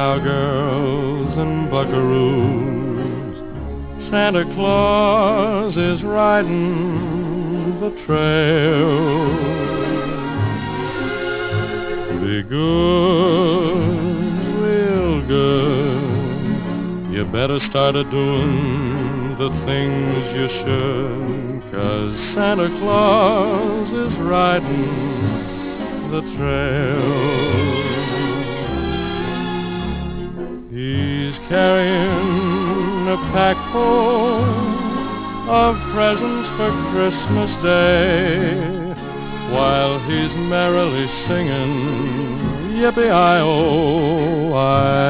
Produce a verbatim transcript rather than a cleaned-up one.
cowgirls and buckaroos, Santa Claus is riding the trail. Be good, real good. You better start a-doing the things you should, 'cause Santa Claus is riding the trail. He's carrying a pack full of presents for Christmas Day, while he's merrily singing, yippee-i-oh,